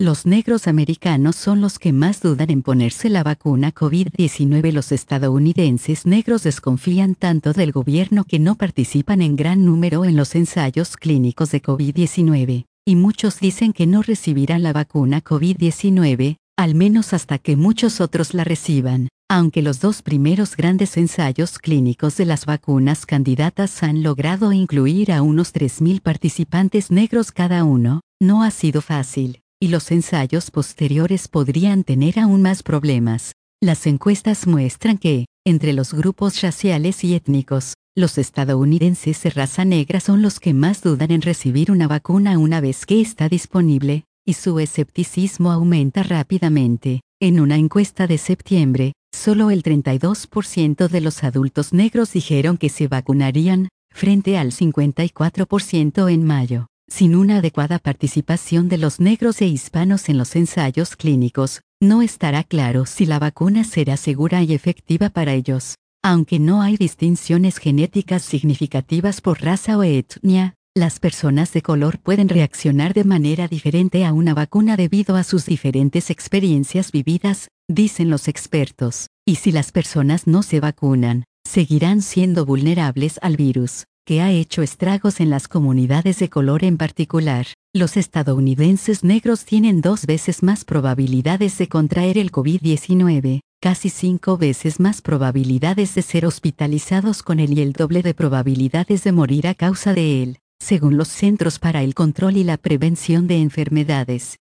Los negros americanos son los que más dudan en ponerse la vacuna COVID-19. Los estadounidenses negros desconfían tanto del gobierno que no participan en gran número en los ensayos clínicos de COVID-19, y muchos dicen que no recibirán la vacuna COVID-19, al menos hasta que muchos otros la reciban. Aunque los dos primeros grandes ensayos clínicos de las vacunas candidatas han logrado incluir a unos 3.000 participantes negros cada uno, no ha sido fácil, y los ensayos posteriores podrían tener aún más problemas. Las encuestas muestran que, entre los grupos raciales y étnicos, los estadounidenses de raza negra son los que más dudan en recibir una vacuna una vez que está disponible, y su escepticismo aumenta rápidamente. En una encuesta de septiembre, solo el 32% de los adultos negros dijeron que se vacunarían, frente al 54% en mayo. Sin una adecuada participación de los negros e hispanos en los ensayos clínicos, no estará claro si la vacuna será segura y efectiva para ellos. Aunque no hay distinciones genéticas significativas por raza o etnia, las personas de color pueden reaccionar de manera diferente a una vacuna debido a sus diferentes experiencias vividas, dicen los expertos. Y si las personas no se vacunan, seguirán siendo vulnerables al virus, que ha hecho estragos en las comunidades de color en particular. Los estadounidenses negros tienen 2 veces más probabilidades de contraer el COVID-19, casi 5 veces más probabilidades de ser hospitalizados con él y el doble de probabilidades de morir a causa de él, según los Centros para el Control y la Prevención de Enfermedades.